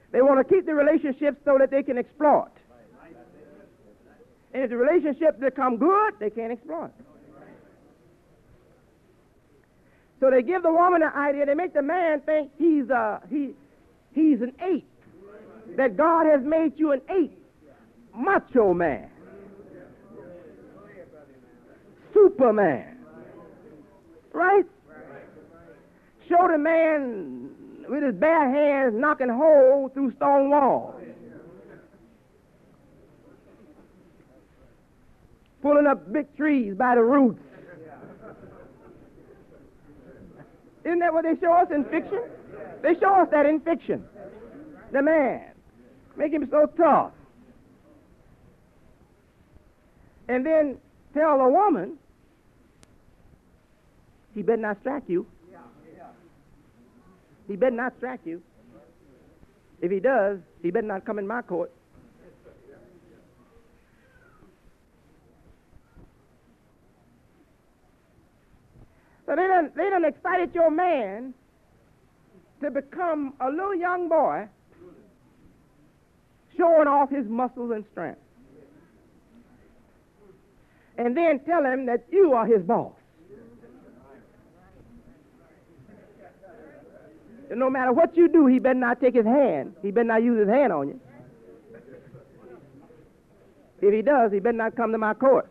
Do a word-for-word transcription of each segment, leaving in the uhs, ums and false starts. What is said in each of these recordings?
They want to keep the relationship so that they can exploit. And if the relationship become good, they can't exploit. So they give the woman an idea. They make the man think he's a, he, he's an ape. That God has made you an ape. Macho man. Superman. Right? Show the man with his bare hands knocking holes through stone walls. Pulling up big trees by the roots. Isn't that what they show us in fiction? They show us that in fiction. The man. Make him so tough. And then tell the woman, he better not strike you. He better not strike you. If he does, he better not come in my court. So they done, they done excited your man to become a little young boy showing off his muscles and strength. And then tell him that you are his boss. And no matter what you do, he better not take his hand. He better not use his hand on you. If he does, he better not come to my court.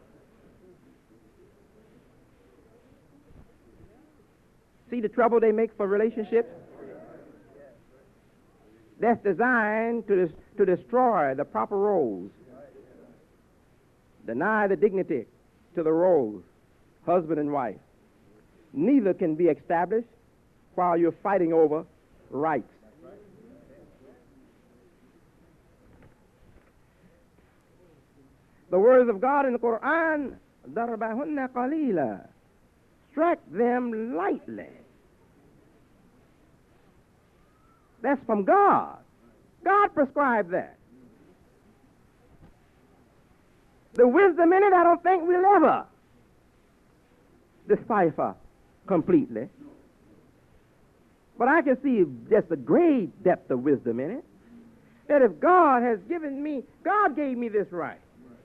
See the trouble they make for relationships? That's designed to, des- to destroy the proper roles. Deny the dignity to the roles, husband and wife. Neither can be established while you're fighting over rights. The words of God in the Quran, ضَرَبَهُنَّ قَلِيلًا, strike them lightly. That's from God. God prescribed that. The wisdom in it, I don't think we'll ever decipher completely. But I can see just a great depth of wisdom in it. That if God has given me, God gave me this right.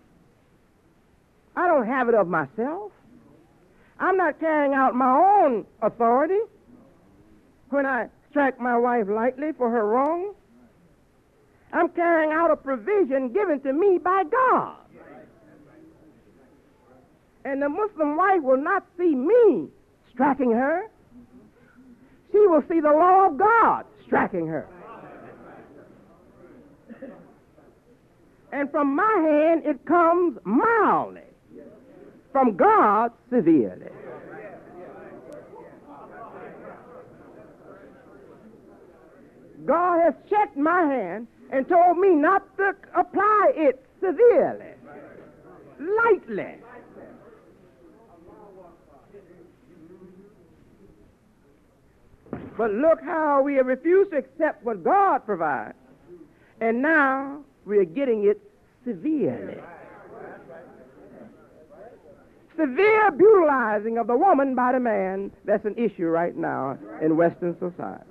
I don't have it of myself. I'm not carrying out my own authority when I strike my wife lightly for her wrong. I'm carrying out a provision given to me by God. And the Muslim wife will not see me striking her. She will see the law of God striking her. And from my hand it comes mildly. From God, severely. God has checked my hand and told me not to apply it severely, lightly. But look how we have refused to accept what God provides, and now we are getting it severely. Severe brutalizing of the woman by the man, that's an issue right now in Western society.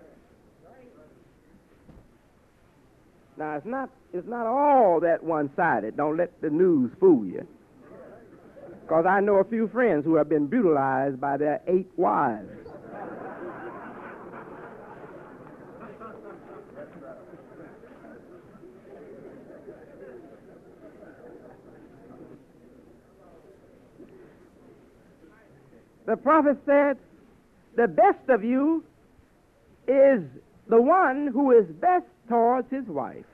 Now, it's not, it's not all that one-sided. Don't let the news fool you. Because I know a few friends who have been brutalized by their eight wives. The prophet said, the best of you is the one who is best towards his wife.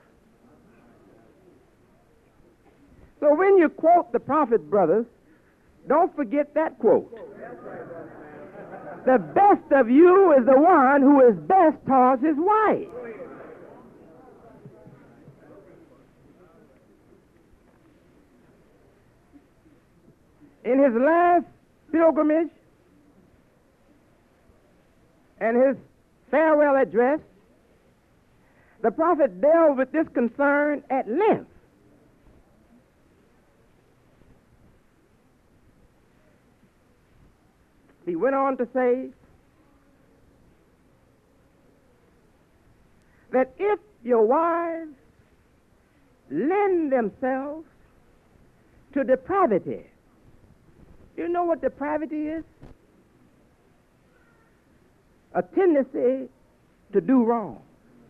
So when you quote the prophet, brothers, don't forget that quote. The best of you is the one who is best towards his wife. In his last pilgrimage and his farewell address, the prophet dealt with this concern at length. He went on to say, that if your wives lend themselves to depravity, you know what depravity is? A tendency to do wrong,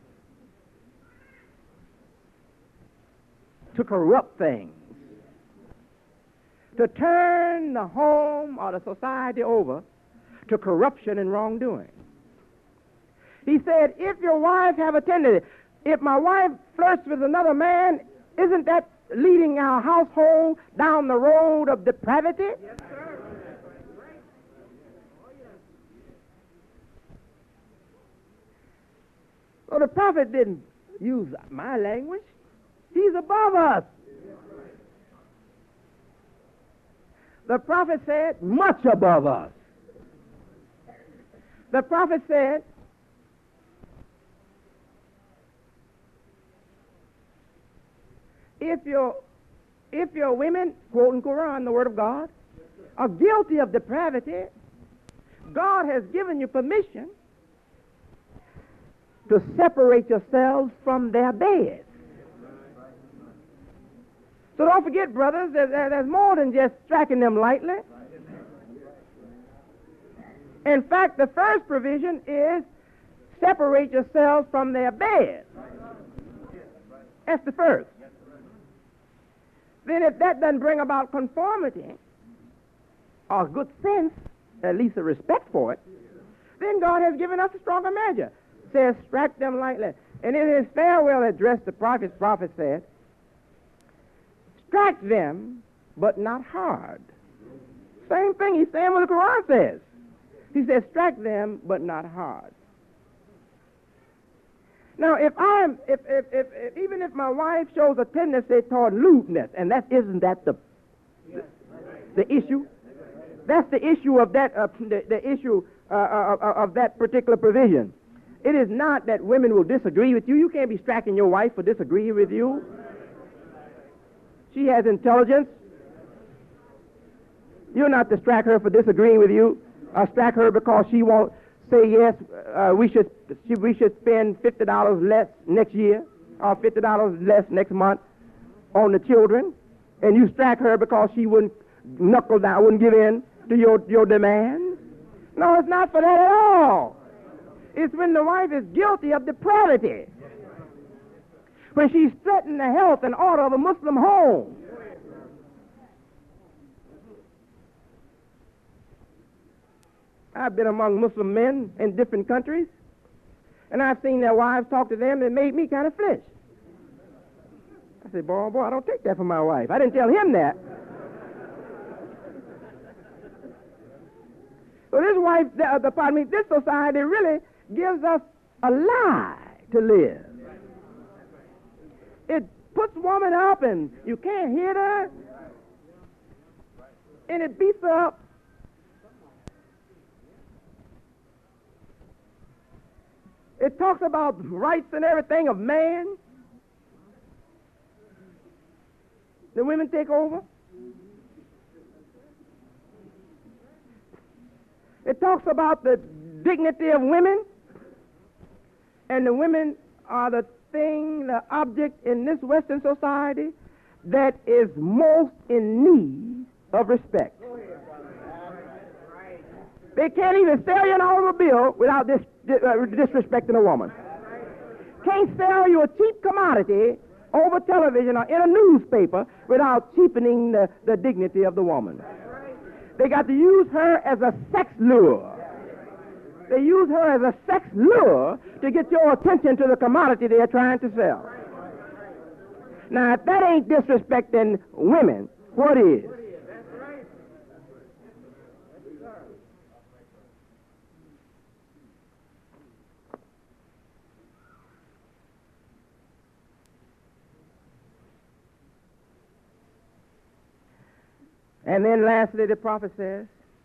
to corrupt things, to turn the home or the society over to corruption and wrongdoing. He said, if your wives have a tendency, if my wife flirts with another man, isn't that leading our household down the road of depravity? Yes, sir. So the prophet didn't use my language. He's above us. The prophet said, much above us. The prophet said, if your if your women, quoting Quran, the word of God, are guilty of depravity, God has given you permission to separate yourselves from their beds. So don't forget, brothers, there's, there's more than just striking them lightly. In fact, the first provision is separate yourselves from their beds. That's the first. Then if that doesn't bring about conformity or good sense, at least a respect for it, then God has given us a stronger measure. Says, strike them lightly. And in his farewell address, the prophet, prophet said, strike them, but not hard. Same thing he's saying what the Quran says. He says, strike them, but not hard. Now, if I'm, if, if, if, if even if my wife shows a tendency toward lewdness, and that isn't that the, the, the issue? That's the issue of that, uh, the, the issue uh, of, of that particular provision. It is not that women will disagree with you. You can't be striking your wife for disagreeing with you. She has intelligence. You're not to strike her for disagreeing with you, or strike her because she won't say yes. Uh, we should she, we should spend fifty dollars less next year, or fifty dollars less next month on the children, and you strike her because she wouldn't knuckle down, wouldn't give in to your your demands. No, it's not for that at all. It's when the wife is guilty of depravity, when she's threatening the health and order of a Muslim home. I've been among Muslim men in different countries, and I've seen their wives talk to them, and it made me kind of flinch. I said, boy, boy, I don't take that from my wife. I didn't tell him that. So this wife, the, the, pardon me, this society really gives us a lie to live. It puts woman up, and you can't hit her, and it beats her up. It talks about rights and everything of man. The women take over. It talks about the dignity of women, and the women are the thing, the object in this Western society that is most in need of respect. They can't even sell you an automobile without dis- uh, disrespecting a woman. Can't sell you a cheap commodity over television or in a newspaper without cheapening the, the dignity of the woman. They got to use her as a sex lure. They use her as a sex lure to get your attention to the commodity they're trying to sell. Now, if that ain't disrespecting women, what is? And then lastly, the prophet says,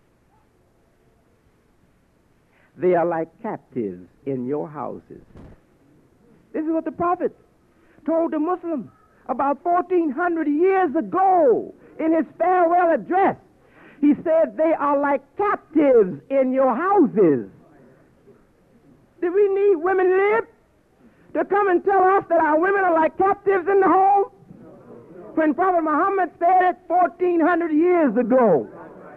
they are like captives in your houses. This is what the prophet told the Muslims about fourteen hundred years ago in his farewell address. He said, they are like captives in your houses. Do we need women live to come and tell us that our women are like captives in the home? When Prophet Muhammad said it fourteen hundred years ago.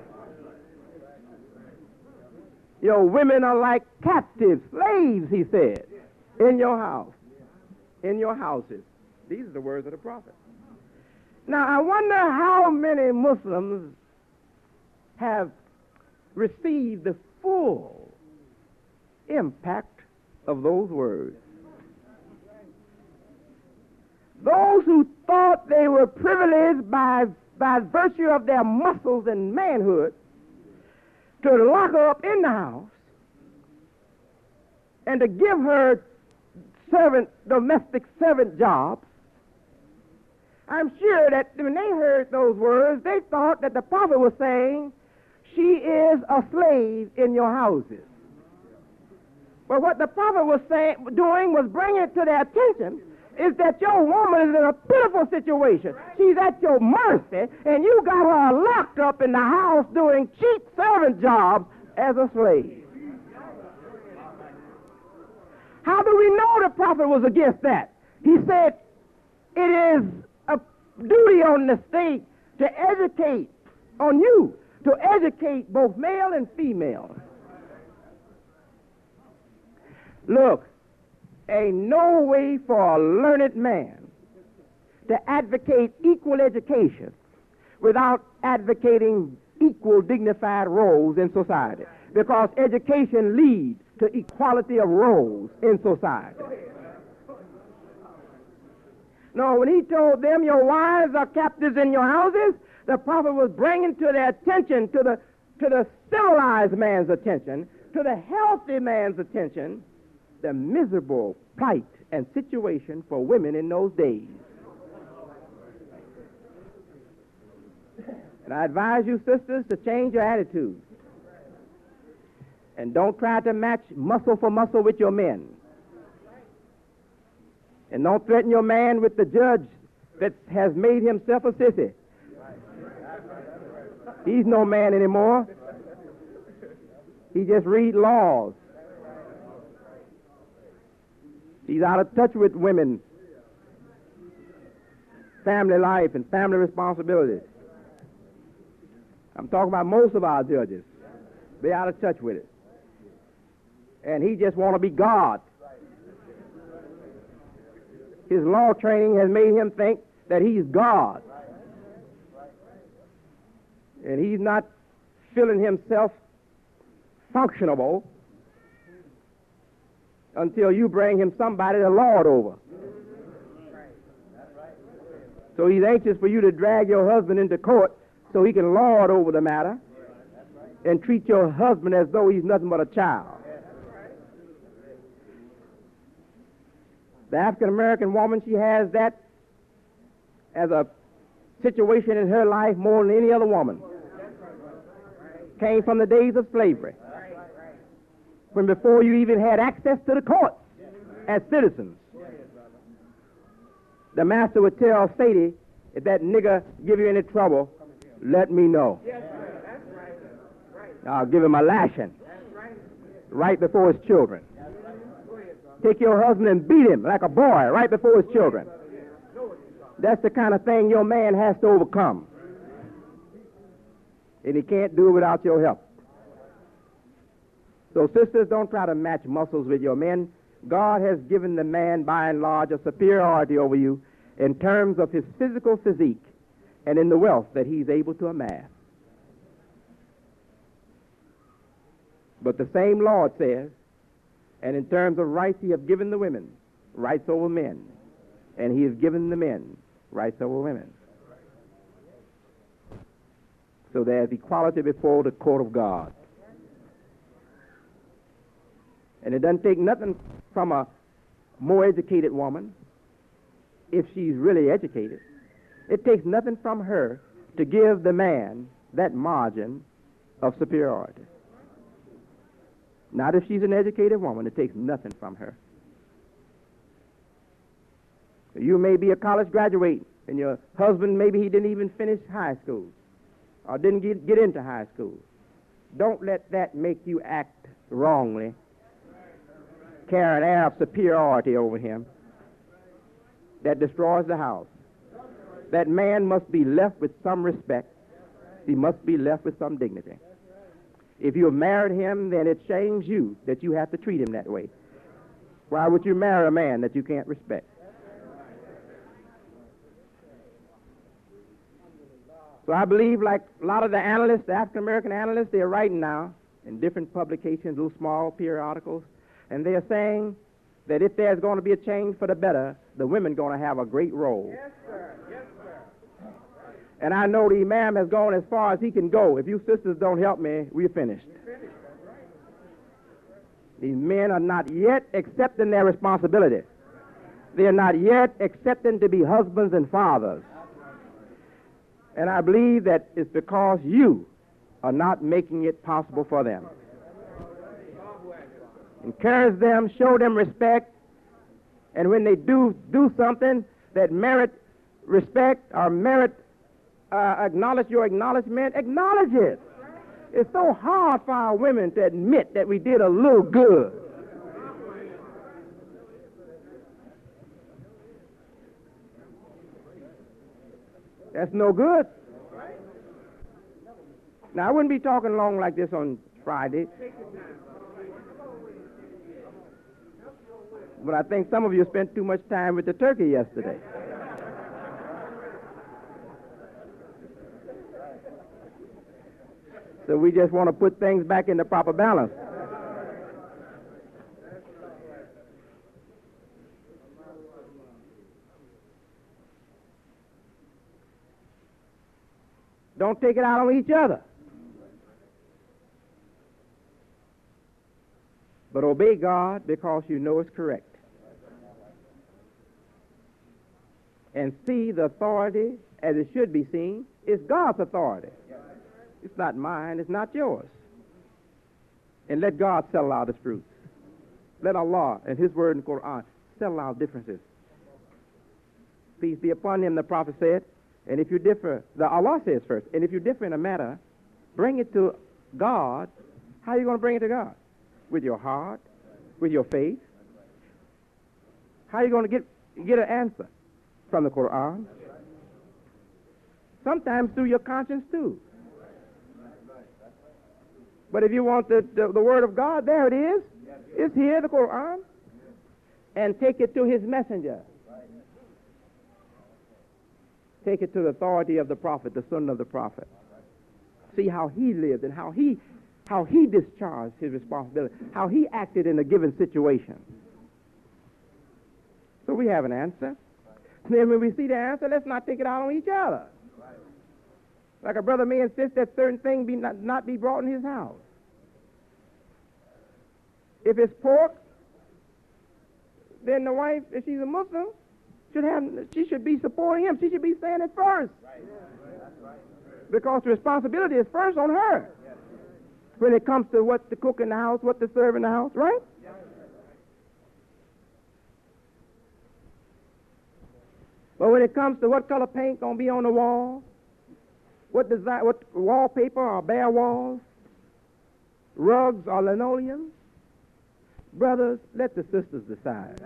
Your women are like captives, slaves, he said, in your house, in your houses. These are the words of the prophet. Now, I wonder how many Muslims have received the full impact of those words. Those who thought they were privileged by, by virtue of their muscles and manhood to lock her up in the house and to give her servant, domestic servant jobs, I'm sure that when they heard those words, they thought that the prophet was saying, she is a slave in your houses. But what the prophet was saying, doing was bringing it to their attention is that your woman is in a pitiful situation. She's at your mercy, and you got her locked up in the house doing cheap servant jobs as a slave. How do we know the prophet was against that? He said, it is a duty on the state to educate, on you, to educate both male and female. Look, ain't no way for a learned man to advocate equal education without advocating equal dignified roles in society, because education leads to equality of roles in society. No, when he told them your wives are captives in your houses, the prophet was bringing to their attention, to the, to the civilized man's attention, to the healthy man's attention, the miserable plight and situation for women in those days. And I advise you, sisters, to change your attitude. And don't try to match muscle for muscle with your men. And don't threaten your man with the judge that has made himself a sissy. He's no man anymore. He just reads laws. He's out of touch with women, family life, and family responsibilities. I'm talking about most of our judges. They're out of touch with it. And he just want to be God. His law training has made him think that he's God. And he's not feeling himself functionable until you bring him somebody to lord over. So he's anxious for you to drag your husband into court so he can lord over the matter and treat your husband as though he's nothing but a child. The African-American woman, she has that as a situation in her life more than any other woman. Came from the days of slavery, when before you even had access to the courts as citizens. The master would tell Sadie, if that nigger give you any trouble, let me know. I'll give him a lashing right before his children. Take your husband and beat him like a boy right before his children. That's the kind of thing your man has to overcome. And he can't do it without your help. So sisters, don't try to match muscles with your men. God has given the man, by and large, a superiority over you in terms of his physical physique and in the wealth that he's able to amass. But the same Lord says, and in terms of rights, he has given the women rights over men, and he has given the men rights over women. So there's equality before the court of God. And it doesn't take nothing from a more educated woman, if she's really educated. It takes nothing from her to give the man that margin of superiority. Not if she's an educated woman. It takes nothing from her. You may be a college graduate, and your husband, maybe he didn't even finish high school or didn't get, get into high school. Don't let that make you act wrongly carry an air of superiority over him that destroys the house. That man must be left with some respect. He must be left with some dignity. If you have married him, then it shames you that you have to treat him that way. Why would you marry a man that you can't respect? So I believe, like a lot of the analysts, the African-American analysts, they're writing now in different publications, little small periodicals, and they're saying that if there's going to be a change for the better, the women are going to have a great role. Yes, sir. Yes, sir. And I know the imam has gone as far as he can go. If you sisters don't help me, we're finished. These men are not yet accepting their responsibility. They are not yet accepting to be husbands and fathers. And I believe that it's because you are not making it possible for them. Encourage them, show them respect, and when they do do something that merit respect or merit uh, acknowledge your acknowledgement, acknowledge it. It's so hard for our women to admit that we did a little good. That's no good. Now, I wouldn't be talking long like this on Friday, but I think some of you spent too much time with the turkey yesterday. So we just want to put things back in the proper balance. Don't take it out on each other, but obey God because you know it's correct. And see the authority as it should be seen. It's God's authority. It's not mine, it's not yours. And let God settle out His fruits. Let Allah and His word in the Quran settle out differences. Peace be upon Him, the prophet said. And if you differ, the Allah says first, and if you differ in a matter, bring it to God. How are you going to bring it to God? With your heart, with your faith. How are you going to get, get an answer? From the Quran. Sometimes through your conscience too. But if you want the, the, the word of God, there it is. It's here, the Quran. And take it to His messenger. Take it to the authority of the prophet, the son of the prophet. See how he lived and how he how he discharged his responsibility, how he acted in a given situation. So we have an answer. Then when we see the answer, let's not take it out on each other. Like a brother may insist that certain things be not, not be brought in his house. If it's pork, then the wife, if she's a Muslim, should have she should be supporting him. She should be saying it first. Because the responsibility is first on her. When it comes to what to cook in the house, what to serve in the house, right? But when it comes to what color paint gonna be on the wall, what design, what wallpaper or bare walls, rugs or linoleum, brothers, let the sisters decide.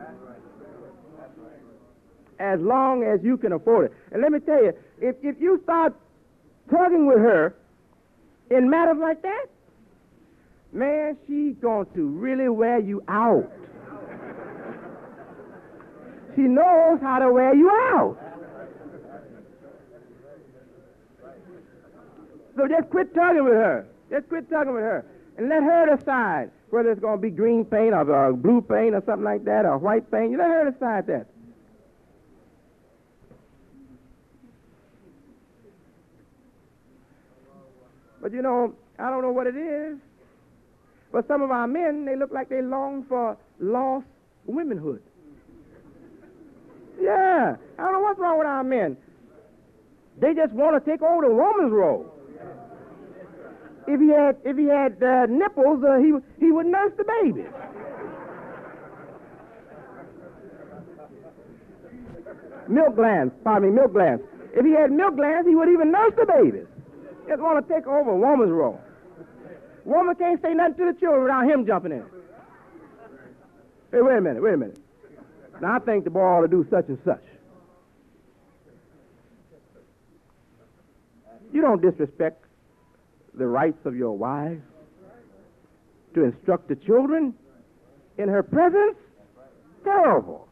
As long as you can afford it. And let me tell you, if, if you start tugging with her in matters like that, man, she's going to really wear you out. She knows how to wear you out. So just quit tugging with her. Just quit tugging with her. And let her decide whether it's going to be green paint or, or blue paint or something like that or white paint. You let her decide that. But you know, I don't know what it is, but some of our men, they look like they long for lost womanhood. Yeah, I don't know what's wrong with our men. They just want to take over the woman's role. If he had, if he had uh, nipples, uh, he he would nurse the baby. Milk glands, pardon me, milk glands. If he had milk glands, he would even nurse the babies. Just want to take over a woman's role. Woman can't say nothing to the children without him jumping in. Hey, wait a minute, wait a minute. Now, I think the boy ought to do such and such. You don't disrespect the rights of your wife to instruct the children in her presence. Terrible.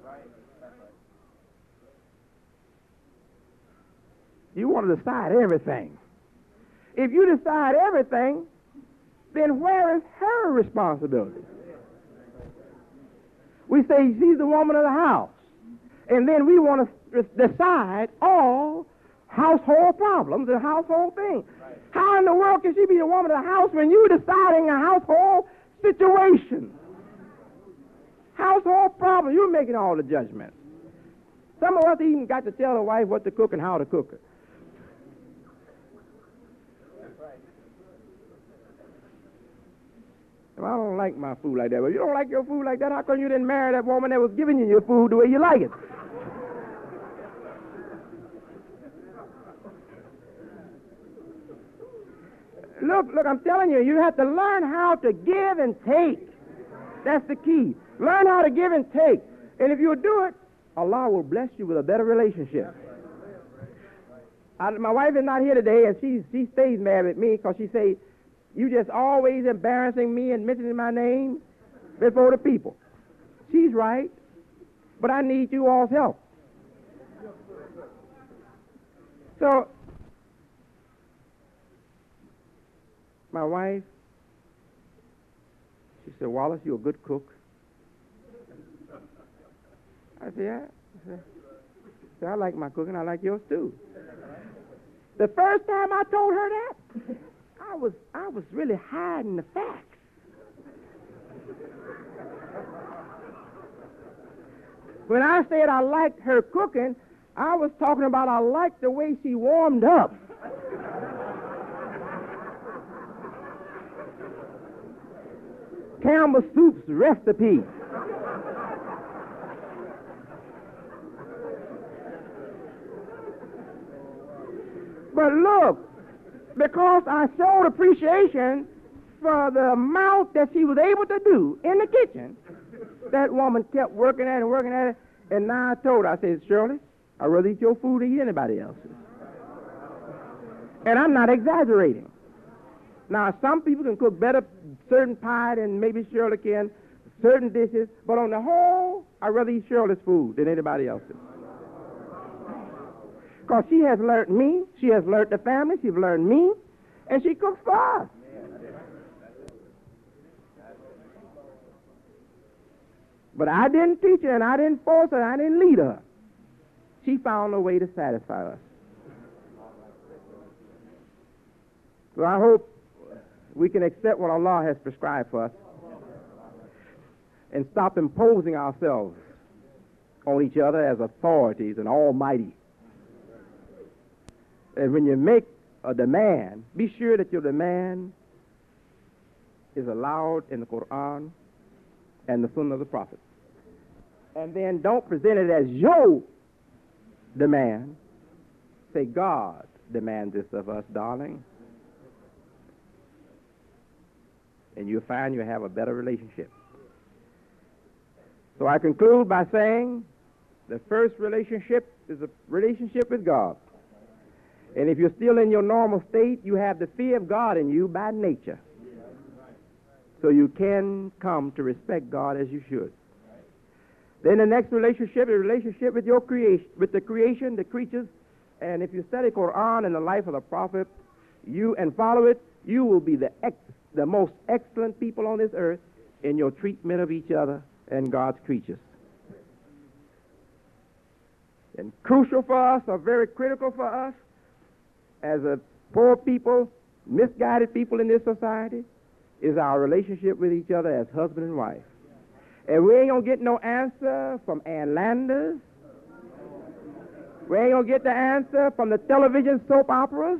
You want to decide everything. If you decide everything, then where is her responsibility? We say she's the woman of the house, and then we want to decide all household problems and household things. Right. How in the world can she be the woman of the house when you're deciding a household situation? Household problems, you're making all the judgments. Some of us even got to tell the wife what to cook and how to cook it. Well, I don't like my food like that. But if you don't like your food like that, how come you didn't marry that woman that was giving you your food the way you like it? Look, look, I'm telling you, you have to learn how to give and take. That's the key. Learn how to give and take. And if you do it, Allah will bless you with a better relationship. I, my wife is not here today, and she, she stays mad at me because she says, you just always embarrassing me and mentioning my name before the people. She's right, but I need you all's help. So, my wife, she said, Wallace, you're a good cook. I said, yeah. I said, I like my cooking. I like yours too. The first time I told her that, I was I was really hiding the facts. When I said I liked her cooking, I was talking about I liked the way she warmed up. Campbell Soup's recipe. But look, because I showed appreciation for the amount that she was able to do in the kitchen, that woman kept working at it and working at it, and now I told her, I said, Shirley, I'd rather eat your food than eat anybody else's. And I'm not exaggerating. Now, some people can cook better certain pie than maybe Shirley can, certain dishes, but on the whole, I'd rather eat Shirley's food than anybody else's. Because she has learned me, she has learned the family, she's learned me, and she cooks for us. But I didn't teach her, and I didn't force her, I didn't lead her. She found a way to satisfy us. So I hope we can accept what Allah has prescribed for us and stop imposing ourselves on each other as authorities and almighty. And when you make a demand, be sure that your demand is allowed in the Quran and the Sunnah of the Prophet. And then don't present it as your demand. Say, God demands this of us, darling. And you'll find you'll have a better relationship. So I conclude by saying the first relationship is a relationship with God. And if you're still in your normal state, you have the fear of God in you by nature. So you can come to respect God as you should. Then the next relationship is a relationship with your creation, with the creation, the creatures. And if you study Quran and the life of the Prophet, you and follow it, you will be the ex, the most excellent people on this earth in your treatment of each other and God's creatures. And crucial for us, or very critical for us, as a poor people, misguided people in this society, is our relationship with each other as husband and wife. And we ain't going to get no answer from Ann Landers. We ain't going to get the answer from the television soap operas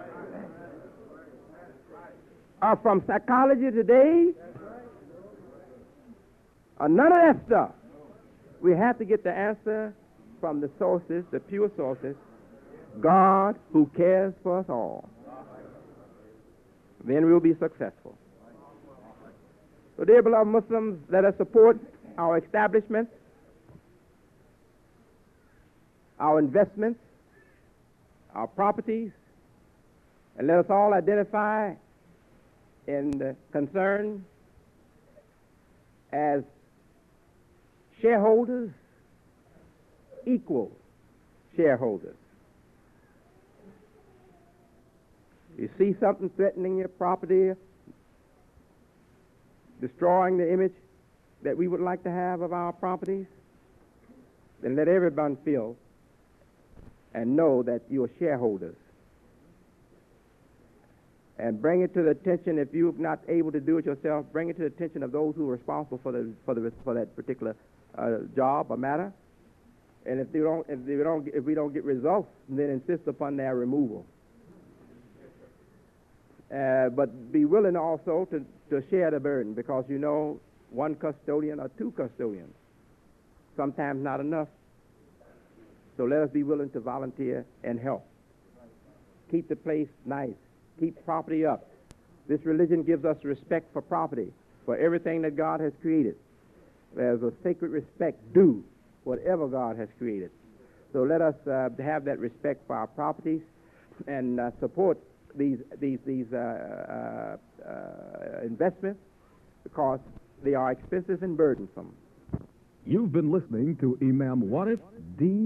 or from Psychology Today or none of that stuff. We have to get the answer from the sources, the pure sources, God who cares for us all. Then we'll be successful. So dear beloved Muslims, let us support our establishments, our investments, our properties, and let us all identify in concern as shareholders, equal shareholders. You see something threatening your property, destroying the image that we would like to have of our properties, then let everyone feel and know that you are shareholders. And bring it to the attention, if you're not able to do it yourself, bring it to the attention of those who are responsible for the for the for that particular uh, job or matter. And if they don't, if they don't, if we don't get results, then insist upon their removal. Uh, but be willing also to, to share the burden, because you know, one custodian or two custodians, sometimes not enough. So let us be willing to volunteer and help. Keep the place nice. Keep property up. This religion gives us respect for property, for everything that God has created. There's a sacred respect due whatever God has created. So let us uh, have that respect for our properties and uh, support these these these uh, uh, uh, investments, because they are expensive and burdensome. You've been listening to Imam Warif D.